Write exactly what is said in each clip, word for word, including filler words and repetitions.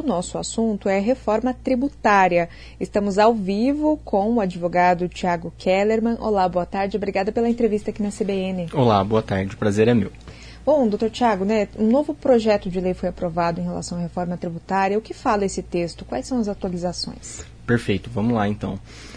O nosso assunto é reforma tributária. Estamos ao vivo com o advogado Tiago Kellerman. Olá, boa tarde. Obrigada pela entrevista aqui na C B N. Olá, boa tarde. O prazer é meu. Bom, doutor Tiago, né, um novo projeto de lei foi aprovado em relação à reforma tributária. O que fala esse texto? Quais são as atualizações? Perfeito. Vamos lá, então.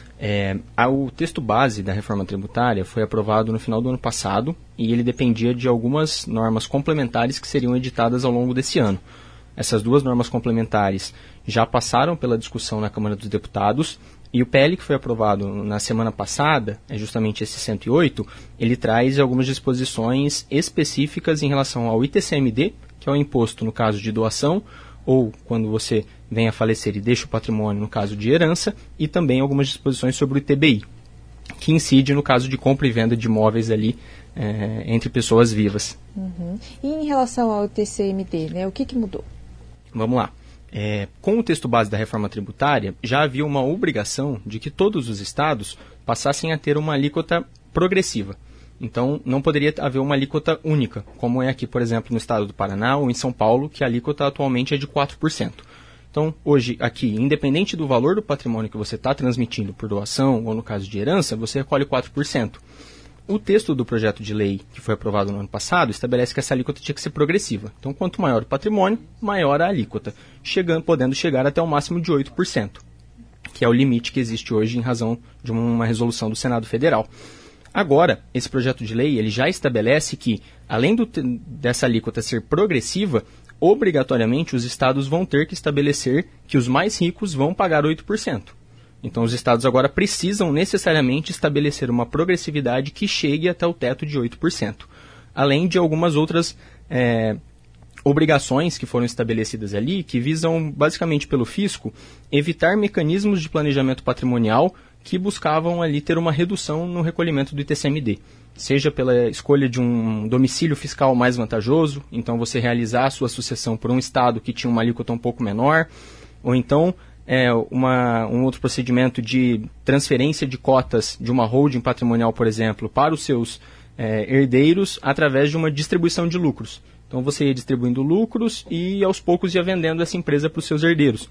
É, o texto base da reforma tributária foi aprovado no final do ano passado e ele dependia de algumas normas complementares que seriam editadas ao longo desse ano. Essas duas normas complementares já passaram pela discussão na Câmara dos Deputados e o P L que foi aprovado na semana passada, é justamente esse cento e oito, ele traz algumas disposições específicas em relação ao I T C M D, que é o imposto no caso de doação, ou quando você vem a falecer e deixa o patrimônio no caso de herança, e também algumas disposições sobre o I T B I, que incide no caso de compra e venda de imóveis ali é, entre pessoas vivas. Uhum. E em relação ao I T C M D, né, o que, que mudou? Vamos lá. É, com o texto base da reforma tributária, já havia uma obrigação de que todos os estados passassem a ter uma alíquota progressiva. Então, não poderia haver uma alíquota única, como é aqui, por exemplo, no estado do Paraná ou em São Paulo, que a alíquota atualmente é de quatro por cento. Então, hoje, aqui, independente do valor do patrimônio que você está transmitindo por doação ou no caso de herança, você recolhe quatro por cento. O texto do projeto de lei que foi aprovado no ano passado estabelece que essa alíquota tinha que ser progressiva. Então, quanto maior o patrimônio, maior a alíquota, chegando, podendo chegar até o máximo de oito por cento, que é o limite que existe hoje em razão de uma resolução do Senado Federal. Agora, esse projeto de lei ele já estabelece que, além do, dessa alíquota ser progressiva, obrigatoriamente os estados vão ter que estabelecer que os mais ricos vão pagar oito por cento. Então, os estados agora precisam necessariamente estabelecer uma progressividade que chegue até o teto de oito por cento. Além de algumas outras é, obrigações que foram estabelecidas ali, que visam, basicamente pelo fisco, evitar mecanismos de planejamento patrimonial que buscavam ali ter uma redução no recolhimento do I T C M D. Seja pela escolha de um domicílio fiscal mais vantajoso, então você realizar a sua sucessão por um estado que tinha uma alíquota um pouco menor, ou então É, uma, um outro procedimento de transferência de cotas de uma holding patrimonial, por exemplo, para os seus é, herdeiros através de uma distribuição de lucros. Então você ia distribuindo lucros e aos poucos ia vendendo essa empresa para os seus herdeiros.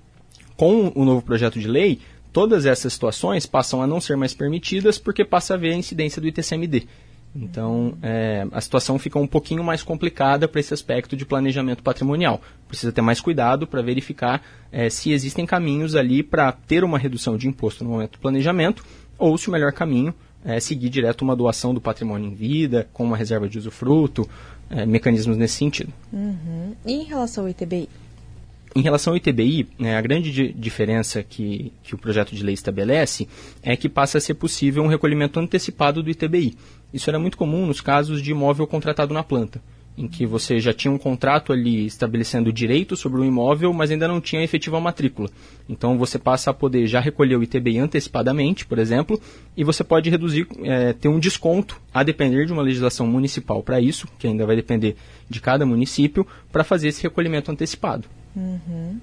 Com o novo projeto de lei, todas essas situações passam a não ser mais permitidas porque passa a haver a incidência do I T C M D. Então, é, a situação fica um pouquinho mais complicada para esse aspecto de planejamento patrimonial. Precisa ter mais cuidado para verificar é, se existem caminhos ali para ter uma redução de imposto no momento do planejamento ou se o melhor caminho é seguir direto uma doação do patrimônio em vida, com uma reserva de usufruto, é, mecanismos nesse sentido. Uhum. E em relação ao I T B I? Em relação ao I T B I, né, a grande di- diferença que, que o projeto de lei estabelece é que passa a ser possível um recolhimento antecipado do I T B I. Isso era muito comum nos casos de imóvel contratado na planta, em que você já tinha um contrato ali estabelecendo direito sobre o imóvel, mas ainda não tinha efetiva matrícula. Então você passa a poder já recolher o I T B I antecipadamente, por exemplo, e você pode reduzir, é, ter um desconto, a depender de uma legislação municipal para isso, que ainda vai depender de cada município, para fazer esse recolhimento antecipado. Uhum.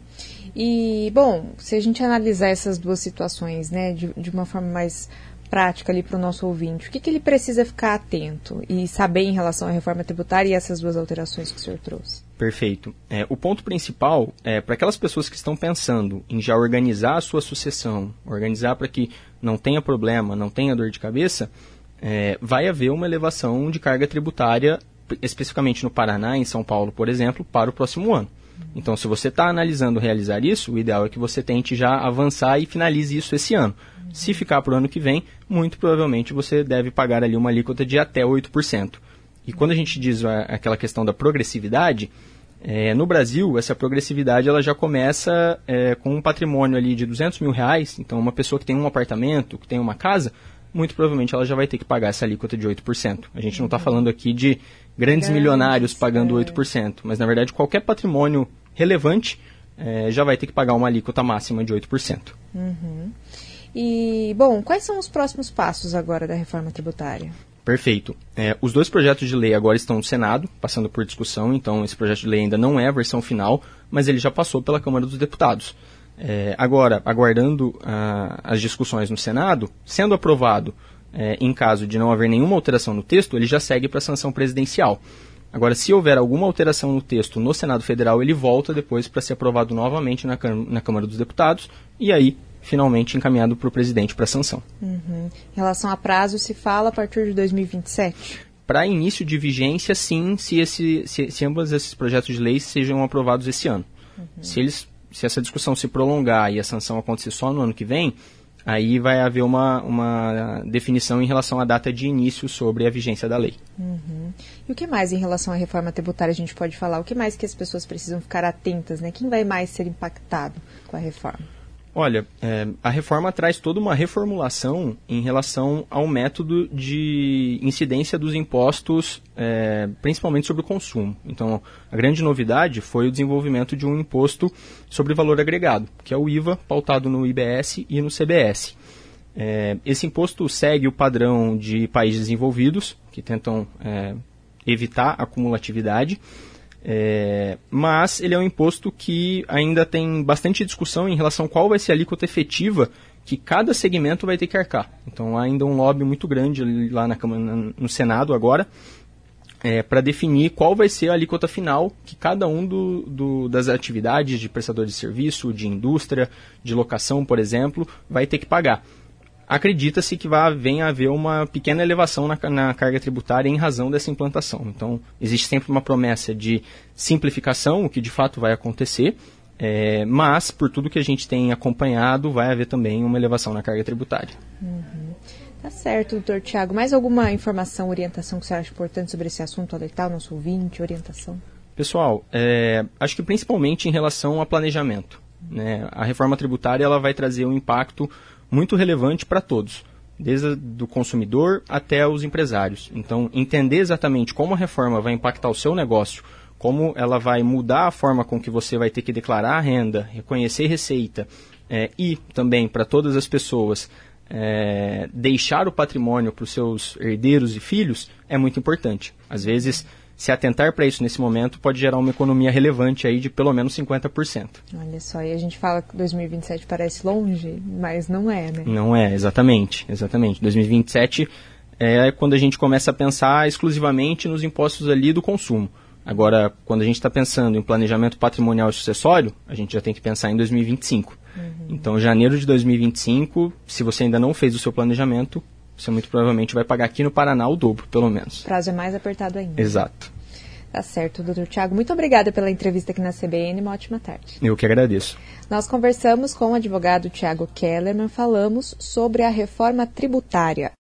E, bom, se a gente analisar essas duas situações, né, de, de uma forma mais prática ali para o nosso ouvinte, o que, que ele precisa ficar atento e saber em relação à reforma tributária e essas duas alterações que o senhor trouxe? Perfeito. É, o ponto principal é para aquelas pessoas que estão pensando em já organizar a sua sucessão, organizar para que não tenha problema, não tenha dor de cabeça, é, vai haver uma elevação de carga tributária, especificamente no Paraná, em São Paulo, por exemplo, para o próximo ano. Então, se você está analisando realizar isso, o ideal é que você tente já avançar e finalize isso esse ano. Uhum. Se ficar para o ano que vem, muito provavelmente você deve pagar ali uma alíquota de até oito por cento. E quando a gente diz a, aquela questão da progressividade, é, no Brasil, essa progressividade ela já começa é, com um patrimônio ali de duzentos mil reais. Então, uma pessoa que tem um apartamento, que tem uma casa, muito provavelmente ela já vai ter que pagar essa alíquota de oito por cento. A gente não está falando aqui de grandes milionários pagando oito por cento, mas na verdade qualquer patrimônio relevante é, já vai ter que pagar uma alíquota máxima de oito por cento. Uhum. E, bom, quais são os próximos passos agora da reforma tributária? Perfeito. É, os dois projetos de lei agora estão no Senado, passando por discussão, então esse projeto de lei ainda não é a versão final, mas ele já passou pela Câmara dos Deputados. É, agora, aguardando ah, as discussões no Senado, sendo aprovado, é, em caso de não haver nenhuma alteração no texto, ele já segue para a sanção presidencial. Agora, se houver alguma alteração no texto no Senado Federal, ele volta depois para ser aprovado novamente na, na Câmara dos Deputados e aí, finalmente, encaminhado para o presidente para sanção. Uhum. Em relação a prazo, se fala a partir de dois mil e vinte e sete? Para início de vigência, sim, se, esse, se, se ambos esses projetos de lei sejam aprovados esse ano. Uhum. Se, eles, se essa discussão se prolongar e a sanção acontecer só no ano que vem, aí vai haver uma, uma definição em relação à data de início sobre a vigência da lei. Uhum. E o que mais em relação à reforma tributária a gente pode falar? O que mais que as pessoas precisam ficar atentas, né? Quem vai mais ser impactado com a reforma? Olha, é, a reforma traz toda uma reformulação em relação ao método de incidência dos impostos, é, principalmente sobre o consumo. Então, a grande novidade foi o desenvolvimento de um imposto sobre valor agregado, que é o I V A, pautado no I B S e no C B S. É, esse imposto segue o padrão de países desenvolvidos, que tentam é, evitar a acumulatividade. É, mas ele é um imposto que ainda tem bastante discussão em relação a qual vai ser a alíquota efetiva que cada segmento vai ter que arcar. Então há ainda um lobby muito grande lá na Câmara, no Senado agora, é, para definir qual vai ser a alíquota final que cada um do, do, das atividades de prestador de serviço, de indústria, de locação, por exemplo, vai ter que pagar. Acredita-se que vai, venha a haver uma pequena elevação na, na carga tributária em razão dessa implantação. Então, existe sempre uma promessa de simplificação, o que de fato vai acontecer, é, mas, por tudo que a gente tem acompanhado, vai haver também uma elevação na carga tributária. Uhum. Tá certo, doutor Tiago. Mais alguma informação, orientação que você acha importante sobre esse assunto? Alertar o nosso ouvinte, orientação? Pessoal, é, acho que principalmente em relação a planejamento, né? A reforma tributária ela vai trazer um impacto muito relevante para todos, desde o consumidor até os empresários. Então, entender exatamente como a reforma vai impactar o seu negócio, como ela vai mudar a forma com que você vai ter que declarar a renda, reconhecer receita é, e também para todas as pessoas é, deixar o patrimônio para os seus herdeiros e filhos é muito importante. Às vezes, se atentar para isso nesse momento pode gerar uma economia relevante aí de pelo menos cinquenta por cento. Olha só, e a gente fala que dois mil e vinte e sete parece longe, mas não é, né? Não é, exatamente, exatamente. dois mil e vinte e sete é quando a gente começa a pensar exclusivamente nos impostos ali do consumo. Agora, quando a gente está pensando em planejamento patrimonial e sucessório, a gente já tem que pensar em dois mil e vinte e cinco. Uhum. Então, janeiro de dois mil e vinte e cinco, se você ainda não fez o seu planejamento, você muito provavelmente vai pagar aqui no Paraná o dobro, pelo menos. O prazo é mais apertado ainda. Exato. Tá certo, doutor Tiago. Muito obrigada pela entrevista aqui na C B N. Uma ótima tarde. Eu que agradeço. Nós conversamos com o advogado Tiago Kellerman, falamos sobre a reforma tributária.